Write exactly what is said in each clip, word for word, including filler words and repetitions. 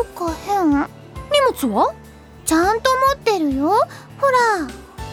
どっか変？荷物はちゃんと持ってるよ、ほら。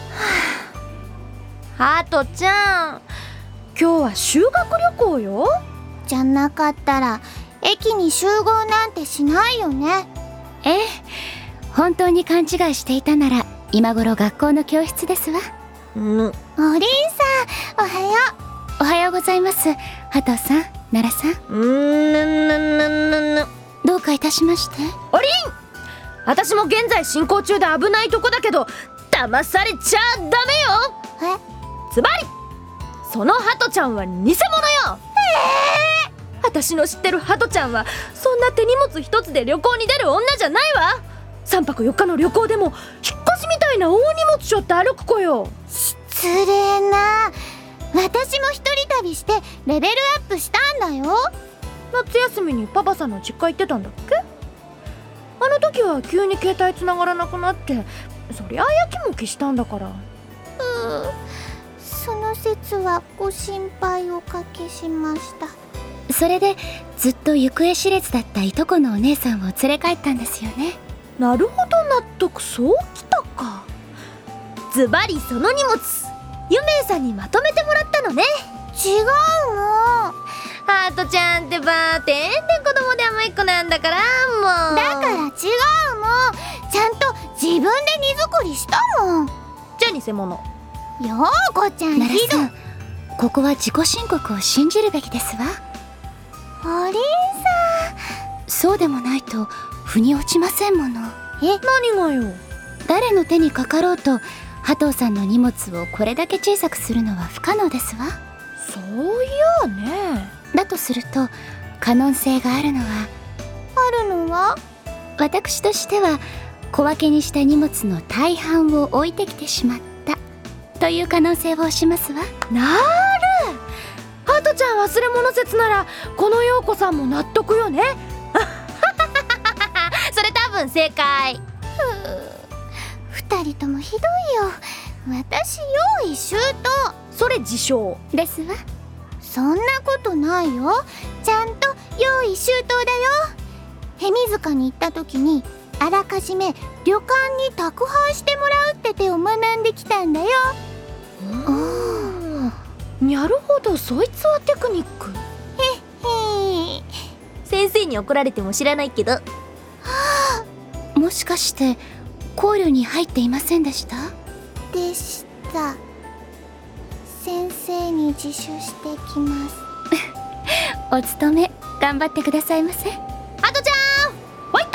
ハトちゃん、今日は修学旅行よ。 じゃなかったら駅に集合なんてしないよね。 ええ、本当に勘違いしていたなら今頃学校の教室ですわ。 うん。 おりんさん、おはよう。おはようございます。ハトさん、ナラさん。 うーん、ぬぬぬぬぬ。 どうかいたしまして。 おりん、私も現在進行中で危ないとこだけど騙されちゃダメよ。 え？ ズバリそのハトちゃんは偽物よ。 えー、 私の知ってるハトちゃんはそんな手荷物一つで旅行に出る女じゃないわ。さんぱくよっかの旅行でも引っ越しみたいな大荷物背負って歩く子よ。 失礼な。私も一人旅してレベルアップしたんだよ。 夏休みにパパさんの実家行ってたんだっけ？あの時は急に携帯繋がらなくなって、そりゃやきもきしたんだから。 うー、その説はご心配おかけしました。 それでずっと行方知れずだったいとこのお姉さんを連れ帰ったんですよね。 なるほど、納得。そうきたか。ズバリその荷物、ゆめいさんにまとめてもらったのね。 違うの。 ハトちゃんってばてんで子供で甘い子なんだから、もう。 だから違うの。ちゃんと自分で荷造りしたもん。 じゃあ偽物。 ようこちゃん、 ナラさん、ここは自己申告を信じるべきですわ。 おりんさん、 そうでもないと腑に落ちませんもの。 え、何がよ。 誰の手にかかろうとハトさんの荷物をこれだけ小さくするのは不可能ですわ。 そういやね。 だとすると可能性があるのはあるのは私としては小分けにした荷物の大半を置いてきてしまったという可能性を推しますわ。 なる。ハトちゃん忘れ物説ならこの陽子さんも納得よね。それ多分正解。 二人ともひどいよ。私用意周到。 それ自称ですわ。 そんなことないよ。ちゃんと用意周到だよ。へみ塚に行った時にあらかじめ旅館に宅配してもらうって手を学んできたんだよ。 おお、なるほど、そいつはテクニック。 へへ。 先生に怒られても知らないけど。はあ、もしかして考慮に入っていませんでした？ でした。先生に自首してきます。 お勤め頑張ってくださいませ。 ハトちゃん、ファイト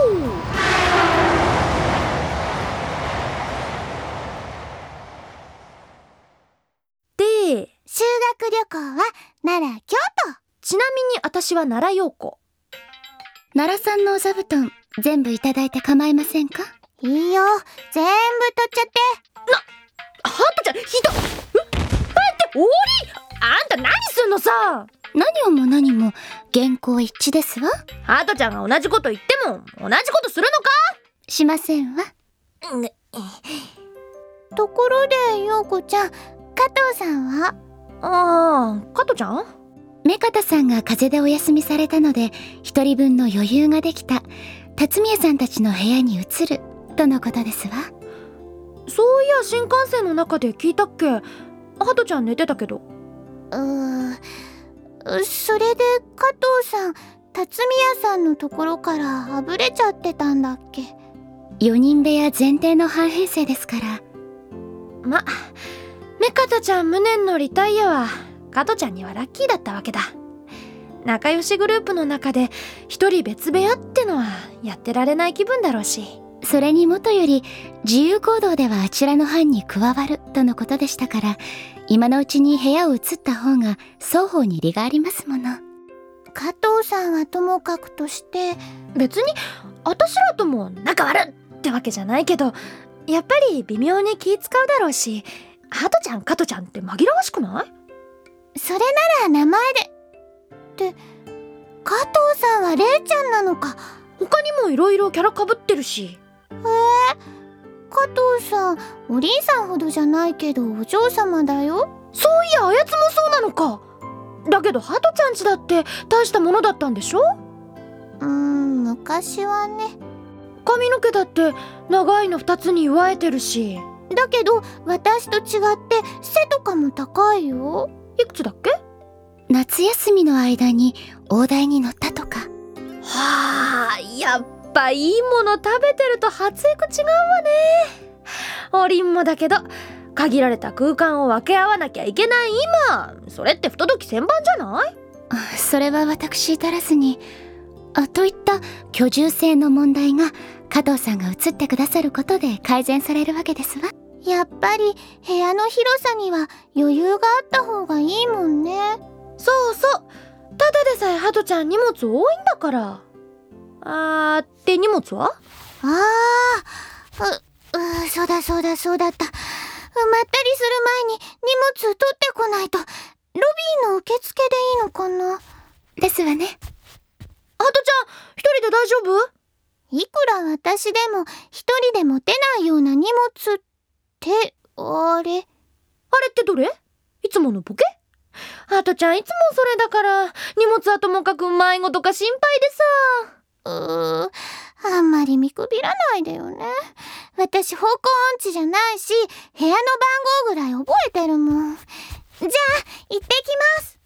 ー。で、 修学旅行は奈良、京都。 ちなみに私は奈良陽子。 奈良さんのお座布団全部いただいて構いませんか？ いいよ、全部取っちゃって。 な、ハトちゃん、ひどっ。おり、あんた何すんのさ。 何をも何も原稿一致ですわ。 ハトちゃんが同じこと言っても同じことするのか？ しませんわ。 ところで陽子ちゃん、加藤さんは？ ああ、加藤ちゃん？ 目方さんが風邪でお休みされたので一人分の余裕ができた辰宮さんたちの部屋に移るとのことですわ。 そういや新幹線の中で聞いたっけ？ハトちゃん寝てたけど。 うー、それで加藤さん、辰宮さんのところからあぶれちゃってたんだっけ？ よにん部屋前提の半編成ですから。 ま、目方ちゃん無念のリタイアは加藤ちゃんにはラッキーだったわけだ。仲良しグループの中で一人別部屋ってのはやってられない気分だろうし。 それにもとより自由行動ではあちらの班に加わるとのことでしたから、今のうちに部屋を移った方が双方に利がありますもの。 加藤さんはともかくとして、 別に私らとも仲悪ってわけじゃないけど、やっぱり微妙に気使うだろうし、ハトちゃん加藤ちゃんって紛らわしくない？ それなら名前で。って加藤さんはレイちゃんなのか。 他にもいろいろキャラ被ってるし。 へえ、加藤さん、おりんさんほどじゃないけどお嬢様だよ。 そういやあやつもそうなのか。だけどハトちゃんちだって大したものだったんでしょ？ うーん、 昔はね。 髪の毛だって長いのふたつに結わえてるし。 だけど私と違って背とかも高いよ。 いくつだっけ？ 夏休みの間に大台に乗ったとか。 はあ、やっぱいいもの食べてると発育違うわね。おりんもだけど限られた空間を分け合わなきゃいけない今、それって不届き千番じゃない？ それは私足らずに、あといった居住性の問題が加藤さんが移ってくださることで改善されるわけですわ。 やっぱり部屋の広さには余裕があった方がいいもんね。 そうそう、ただでさえハトちゃん荷物多いんだから。あーって荷物は？ あー、う、う、そうだそうだそうだった。埋まったりする前に荷物取ってこないと。ロビーの受付でいいのかな？ ですわね。 ハトちゃん、一人で大丈夫？ いくら私でも一人で持てないような荷物って、あれ？あれってどれ？いつものボケ？ハトちゃんいつもそれだから、荷物はともかく迷子とか心配でさ。 うー、あんまり見くびらないでよね。私方向音痴じゃないし、部屋の番号ぐらい覚えてるもん。じゃあ、行ってきます。